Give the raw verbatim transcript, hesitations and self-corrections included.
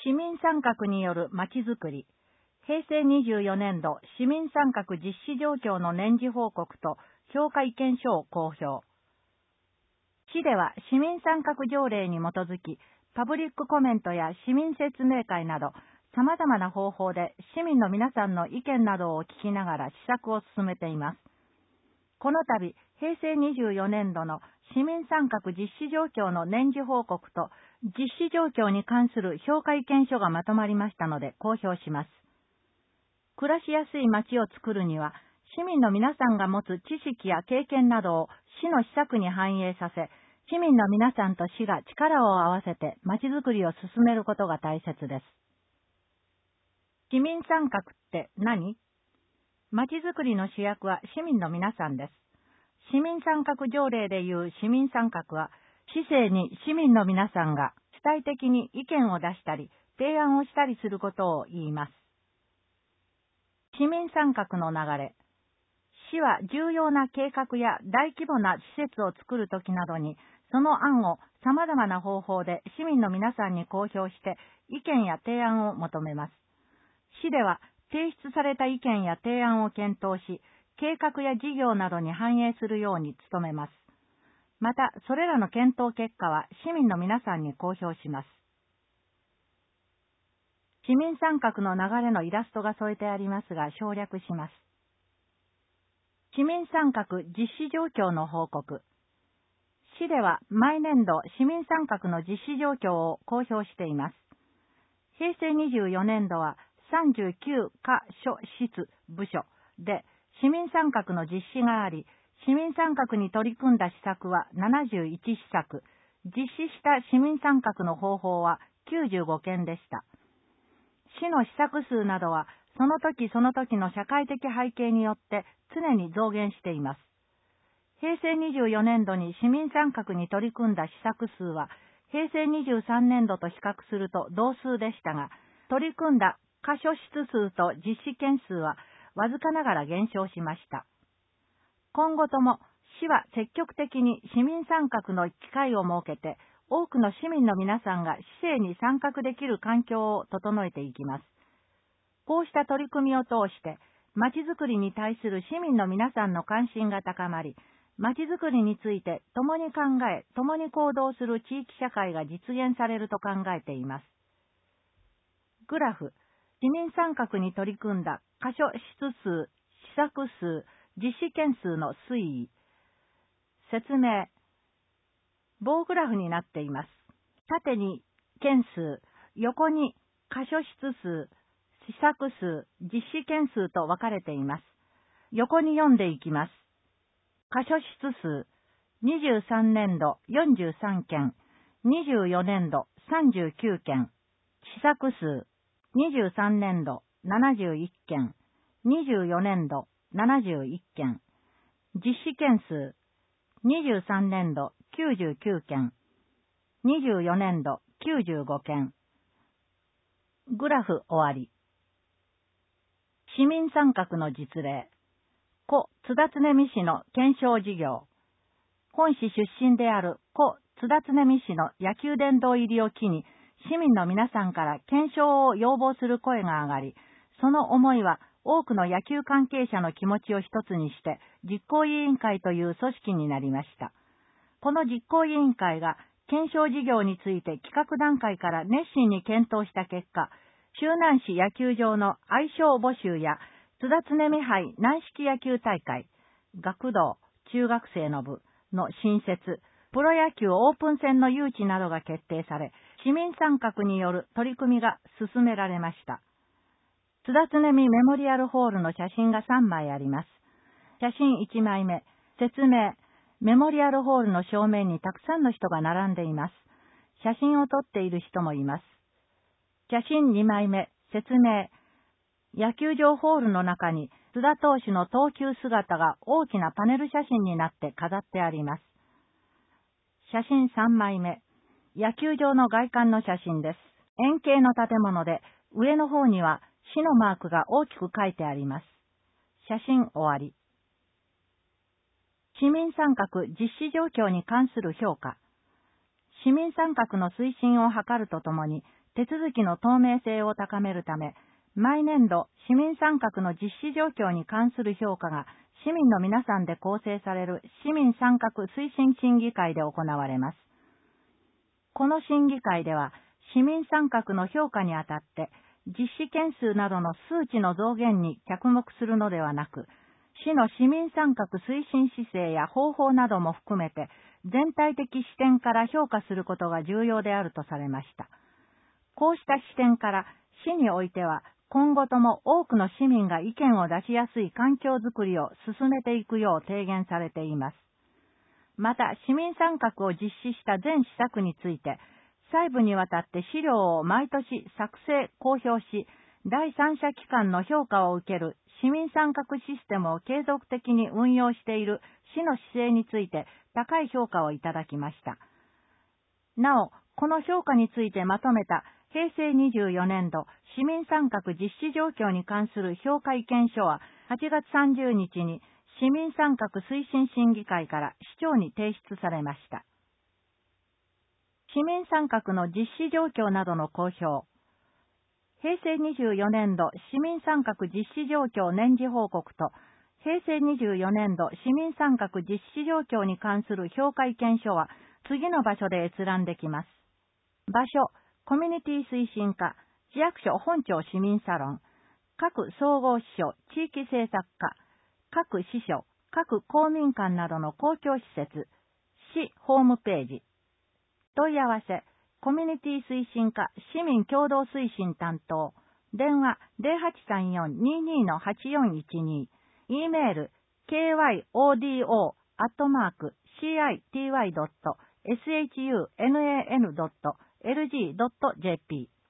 市民参画によるまちづくり、へいせいにじゅうよねんど市民参画実施状況の年次報告と評価意見書を公表。市では市民参画条例に基づき、パブリックコメントや市民説明会など、様々な方法で市民の皆さんの意見などを聞きながら施策を進めています。この度、へいせいにじゅうよねんどの市民参画実施状況の年次報告と実施状況に関する評価意見書がまとまりましたので公表します。暮らしやすい街を作るには、市民の皆さんが持つ知識や経験などを市の施策に反映させ、市民の皆さんと市が力を合わせて街づくりを進めることが大切です。市民参画って何？街づくりの主役は市民の皆さんです。市民参画条例でいう市民参画は、市政に市民の皆さんが主体的に意見を出したり、提案をしたりすることを言います。市民参画の流れ。市は重要な計画や大規模な施設を作るときなどに、その案を様々な方法で市民の皆さんに公表して意見や提案を求めます。市では提出された意見や提案を検討し、計画や事業などに反映するように努めます。また、それらの検討結果は市民の皆さんに公表します。市民参画の流れのイラストが添えてありますが省略します。市民参画実施状況の報告。市では毎年度市民参画の実施状況を公表しています。へいせいにじゅうよねんどはさんじゅうきゅうかしょ室部署で市民参画の実施があり、市民参画に取り組んだ施策はななじゅういち施策、実施した市民参画の方法はきゅうじゅうごけんでした。市の施策数などはその時その時の社会的背景によって常に増減しています。へいせいにじゅうよねんどに市民参画に取り組んだ施策数は、へいせいにじゅうさんねんどと比較すると同数でしたが、取り組んだ箇所室数と実施件数はわずかながら減少しました。今後とも市は積極的に市民参画の機会を設けて、多くの市民の皆さんが市政に参画できる環境を整えていきます。こうした取り組みを通して、まちづくりに対する市民の皆さんの関心が高まり、まちづくりについて共に考え、共に行動する地域社会が実現されると考えています。グラフ、市民参画に取り組んだ箇所室数、施策数、実施件数の推移。説明。棒グラフになっています。縦に件数、横に箇所室数、施策数、実施件数と分かれています。横に読んでいきます。箇所室数、にじゅうさんねんどよんじゅうさんけん、にじゅうよねんどさんじゅうきゅうけん、施策数、にじゅうさんねんどななじゅういっけん、にじゅうよねんどななじゅういっけん、実施件数、にじゅうさんねんどきゅうじゅうきゅうけん、にじゅうよねんどきゅうじゅうごけん。グラフ終わり。市民参画の実例。故津田常美市の検証事業。本市出身である故津田常美市の野球殿堂入りを機に、市民の皆さんから検証を要望する声が上がり、その思いは多くの野球関係者の気持ちを一つにして、実行委員会という組織になりました。この実行委員会が、検証事業について企画段階から熱心に検討した結果、周南市野球場の愛称募集や、津田常美杯軟式野球大会、学童、中学生の部の新設、プロ野球オープン戦の誘致などが決定され、市民参画による取り組みが進められました。津田常美メモリアルホールの写真がさんまいあります。写真いちまいめ、説明。メモリアルホールの正面にたくさんの人が並んでいます。写真を撮っている人もいます。写真にまいめ、説明。野球場ホールの中に津田投手の投球姿が大きなパネル写真になって飾ってあります。写真さんまいめ、野球場の外観の写真です。円形の建物で上の方には市のマークが大きく書いてあります。写真終わり。市民参画実施状況に関する評価。市民参画の推進を図るとともに、 手続きの透明性を高めるため、毎年度市民参画の実施状況に関する評価が市民の皆さんで構成される市民参画推進審議会で行われます。この審議会では、市民参画の評価にあたって、実施件数などの数値の増減に着目するのではなく、市の市民参画推進姿勢や方法なども含めて、全体的視点から評価することが重要であるとされました。こうした視点から、市においては、今後とも多くの市民が意見を出しやすい環境づくりを進めていくよう提言されています。また、市民参画を実施した全施策について、細部にわたって資料を毎年作成、公表し、第三者機関の評価を受ける市民参画システムを継続的に運用している市の姿勢について高い評価をいただきました。なお、この評価についてまとめたへいせいにじゅうよねんど市民参画実施状況に関する評価意見書ははちがつさんじゅうにちに市民参画推進審議会から市長に提出されました。市民参画の実施状況などの公表。へいせいにじゅうよねんど市民参画実施状況年次報告と、へいせいにじゅうよねんど市民参画実施状況に関する評価意見書は次の場所で閲覧できます。場所、コミュニティ推進課、市役所本庁市民サロン、各総合支所、地域政策課、各支所、各公民館などの公共施設、市ホームページ。問い合わせ、コミュニティ推進課市民共同推進担当、電話 ゼロはちさんよん にーにー はちよんいちに、E メール ケーワイオーディーオー アットマーク シーアイティーワイ ドット シャン ドット エルジー ドット ジェーピー